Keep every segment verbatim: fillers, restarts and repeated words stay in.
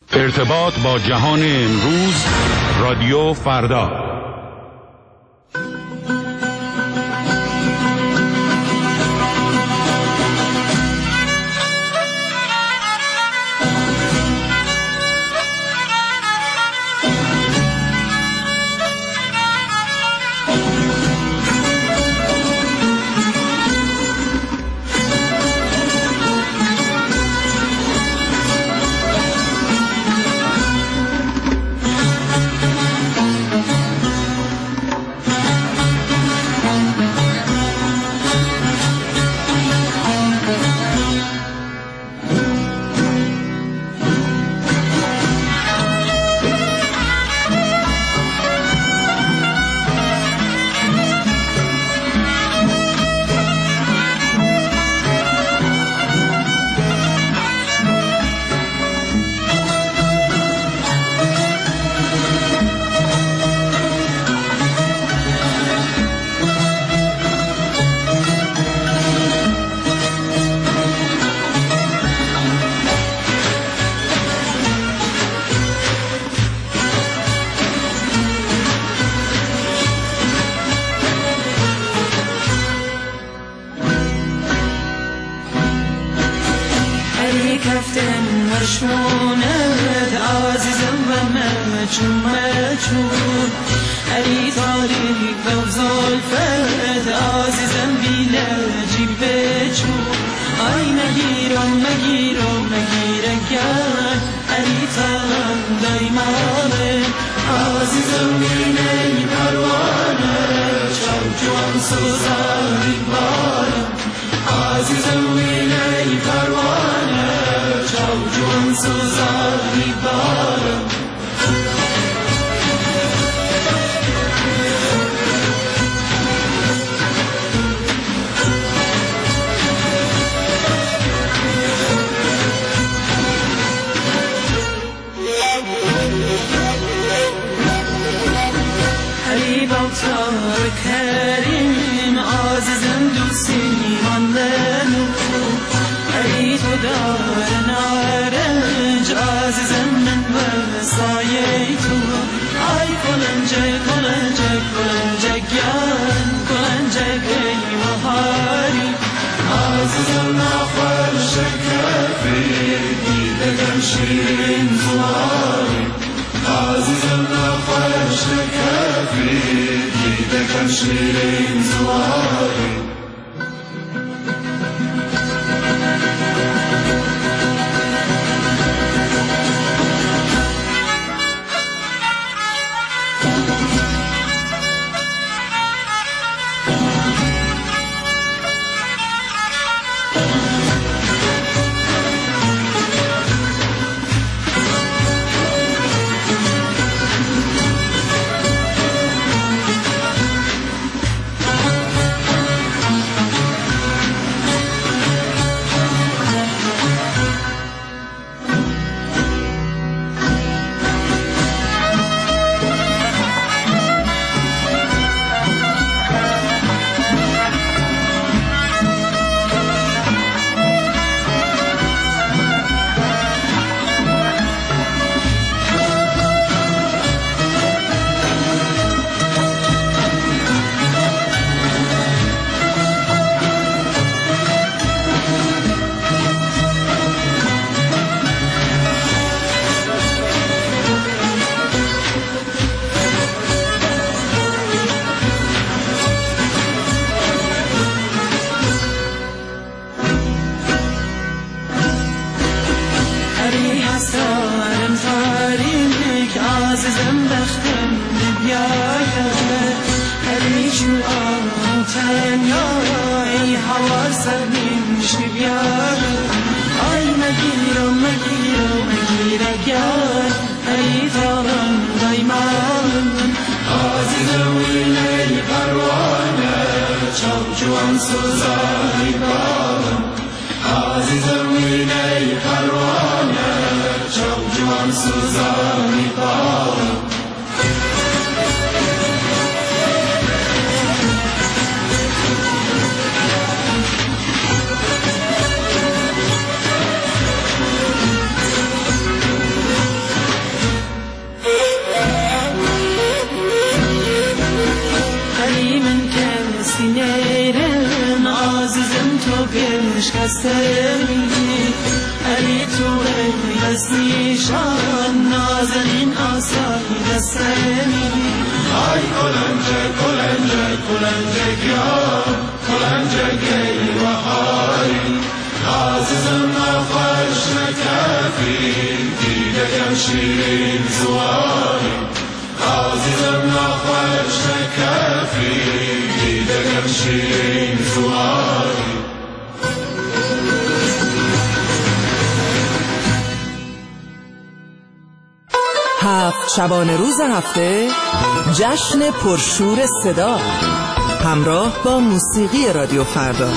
ارتباط با جهان امروز، رادیو فردا. نستنی علی تو ای بستی شان نازنین آسایی نستنی آی کلنجه کلنجه کلنجه یا کلنجه ای بهاری عزیزم نخوش نکفی دیدگم شیرین زواری عزیزم نخوش نکفی دیدگم شیرین زواری هفت شبانه روز هفته جشن پرشور صدا همراه با موسیقی رادیو فردا.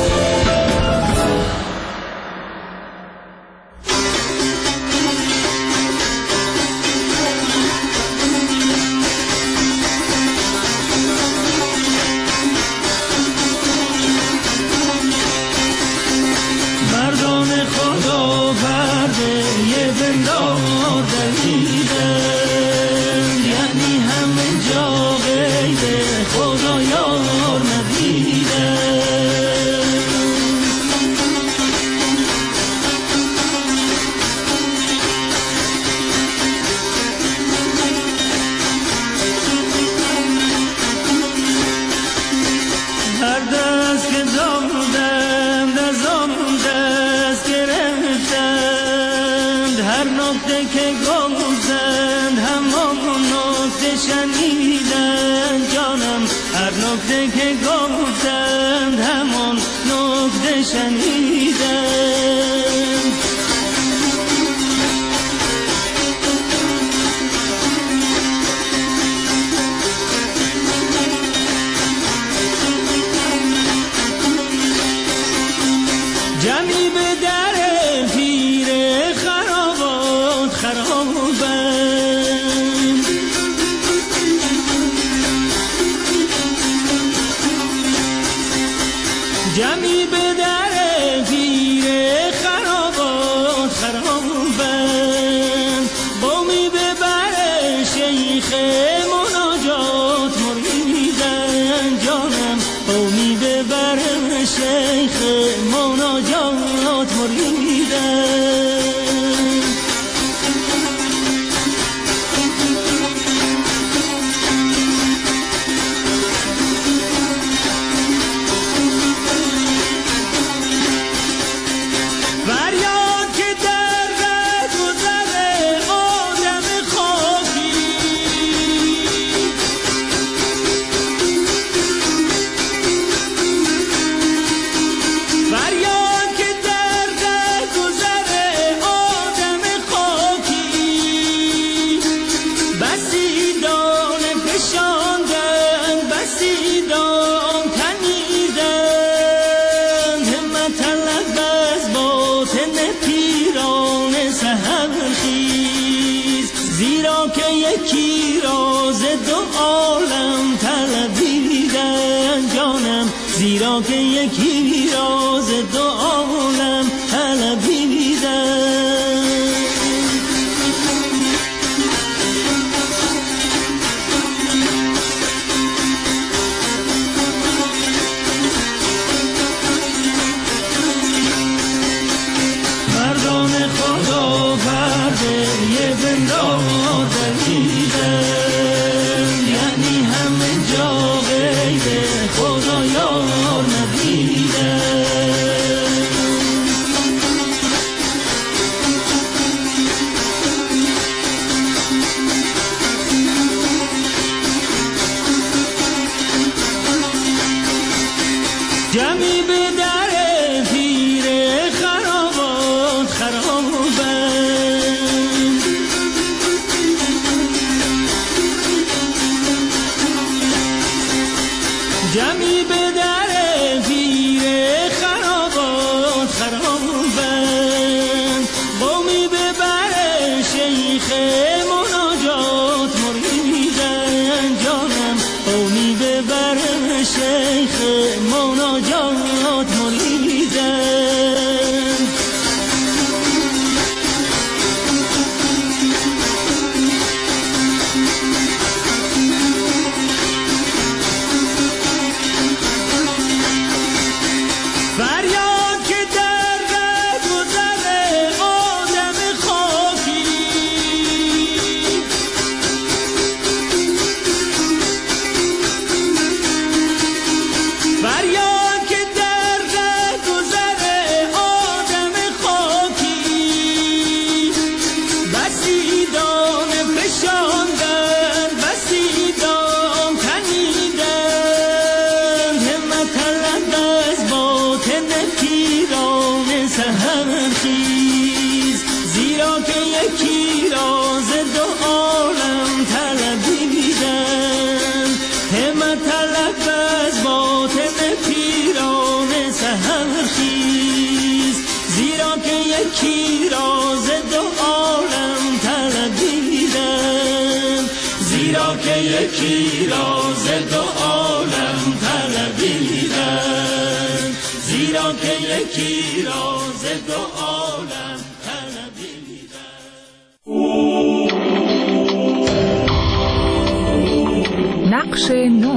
زیرا که یکی راز دو عالم طلبیدم. مردان خدا برده یه بندان دیدم، یعنی همه جا غیر خدایا ندیدم. جمعی به در پیر خرابات خرابند، جمعی به در پیر خرابات خرابند، قومی به بر شیخ مناجات مریدن جانم، قومی به بر شیخ مناجات مریدن. فریاد که در که یکی راز دو عالم طلبیدن، همت طلب از باطن پیران سحرخیز، زیرا که یکی راز دو عالم طلبیدن، زیرا که یکی راز دو عالم طلبیدن، زیرا که یکی راز دو عالم طلبیدن. نقش نو.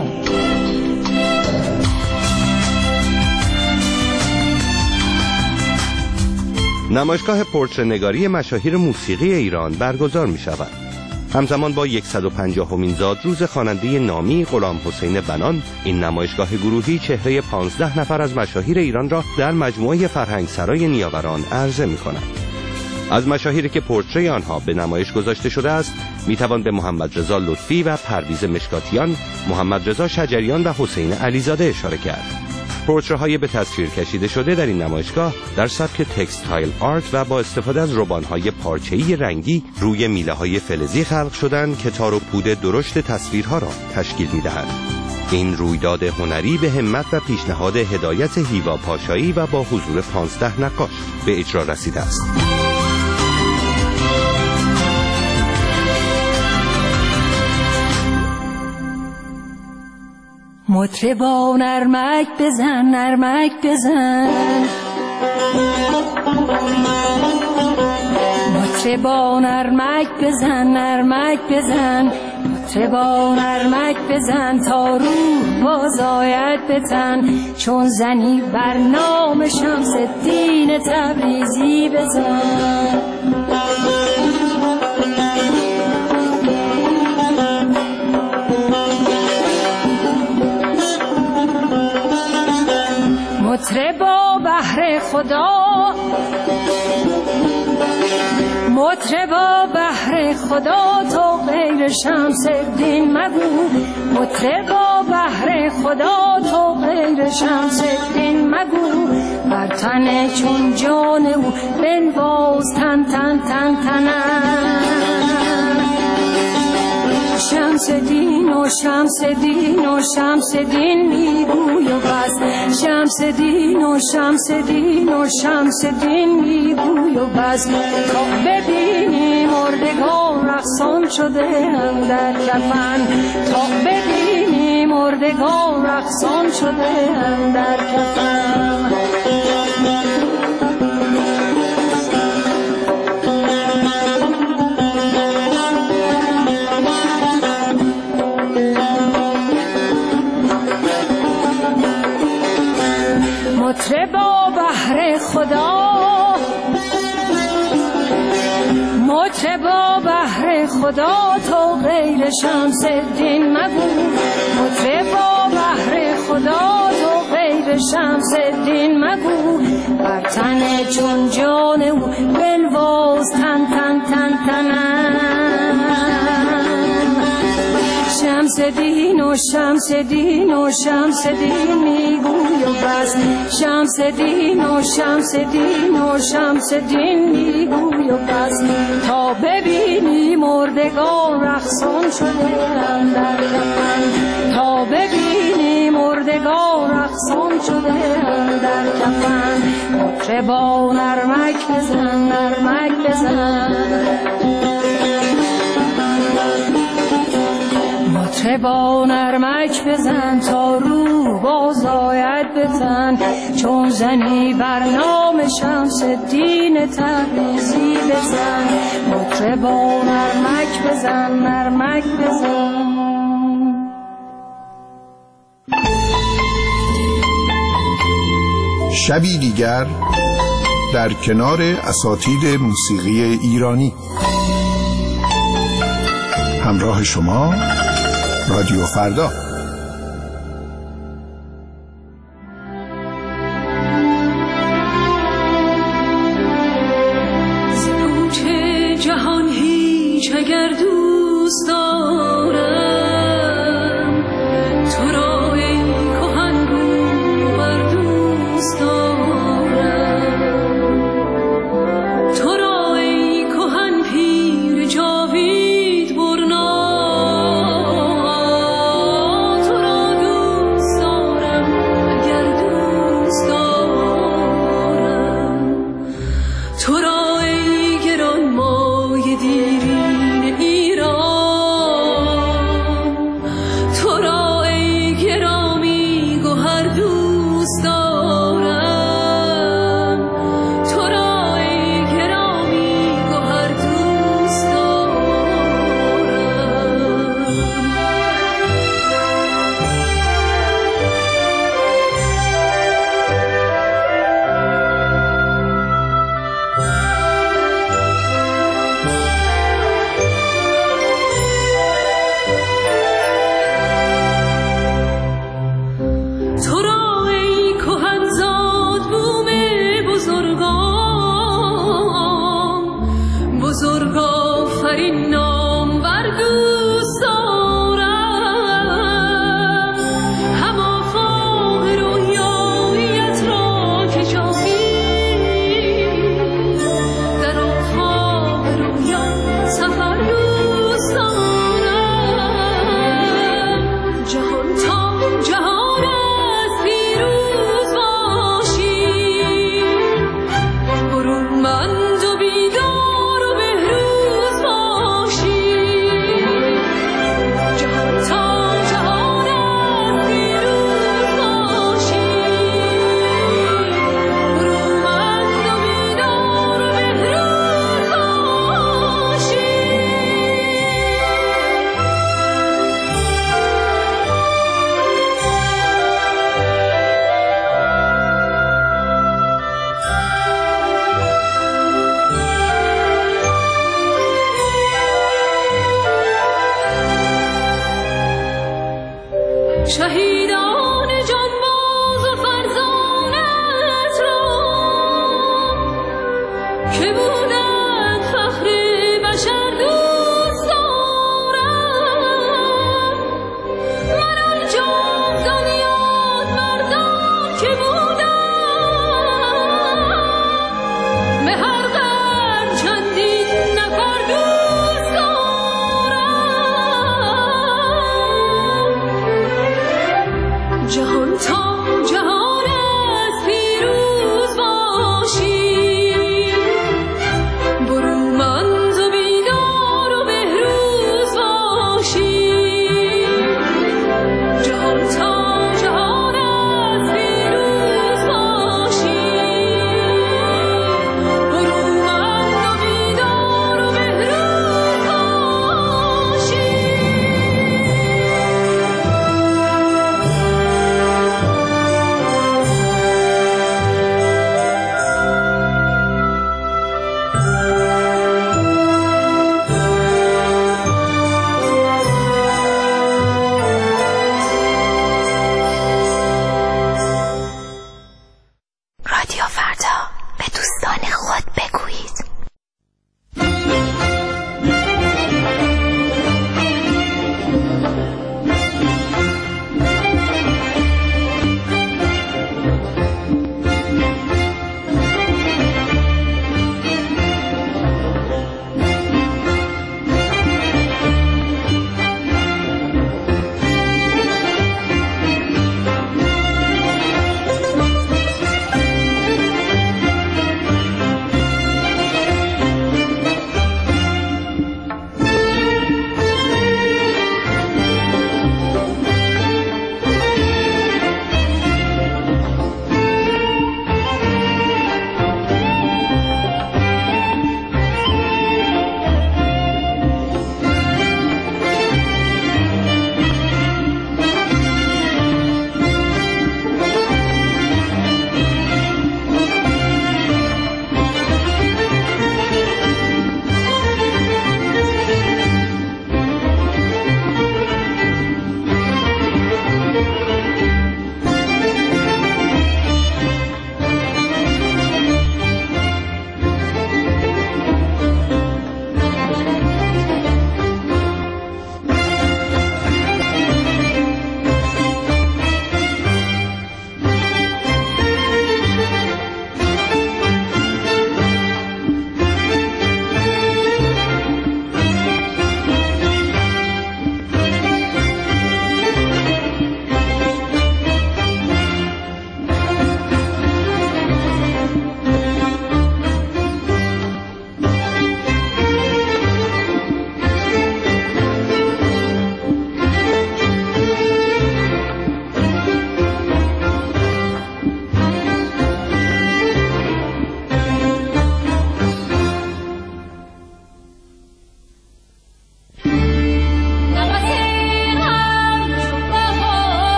نمایشگاه پورتره‌نگاری مشاهیر موسیقی ایران برگزار می شود. همزمان با صد و پنجاهمین زادروز خواننده نامی غلام حسین بنان، این نمایشگاه گروهی چهره پانزده نفر از مشاهیر ایران را در مجموعه فرهنگسرای نیاوران عرضه می کند. از مشاهیری که پورتری آنها به نمایش گذاشته شده است، می توان به محمد رضا لطفی و پرویز مشکاتیان، محمد رضا شجریان و حسین علیزاده اشاره کرد. پورتره‌های به تصویر کشیده شده در این نمایشگاه در سبک تکستایل آرت و با استفاده از ربان‌های پارچه‌ای رنگی روی میله‌های فلزی خلق شدند که تار و پود درشت تصویرها را تشکیل می‌دهند. این رویداد هنری به همت و پیشنهاد هدایت هیوا پاشایی و با حضور پانزده نقاش به اجرا رسیده است. مطربا نرمک بزن نرمک بزن، مطربا نرمک بزن نرمک بزن، مطربا نرمک بزن تا روح باز آید به تن، چون زنی بر نام شمس الدین تبریزی بزن. مطربا بهر خدا، مطربا بهر خدا تو غیر شمس الدین مگو، مطربا بهر خدا تو غیر شمس الدین مگو، بر تن چون جان او بنواز تن تن تن تنم. شمس دین و شمس دین و شمس دین میگوی و بس، شمس دین و شمس دین و شمس دین میگوی و بس، تا ببینی مردگان رقصان شده اندر کفن، تا ببینی مردگان رقصان شده اندر کفن. مطربا بهر خدا، مطربا بهر خدا تو غیر شمس الدین مگو، مطربا بهر خدا تو غیر شمس الدین مگو، بر تن چون جان او بنواز تن تن تن تنم. شمس دین و شمس دین و شمس دین میگوی و بس، شمس دین و شمس دین و شمس دین میگوی و بس، تا ببینی مردگان رقصان شده اندر کفن، تا ببینی مردگان رقصان شده اندر کفن. مطربا نرمک بزن نرمک بزن، مطربا نرمک بزن تا روح باز آید به تن، چون زنی بر نام شمس الدین تبریزی بزن. مطربا نرمک بزن نرمک بزن. شبی دیگر در کنار اساتید موسیقی ایرانی، همراه شما رادیو فردا. زنوچ جهان هیچ اگر دوست دارم، تو را ای کهن رو بر دوست دارم، تو را ای کهن بزرگ آفرین نام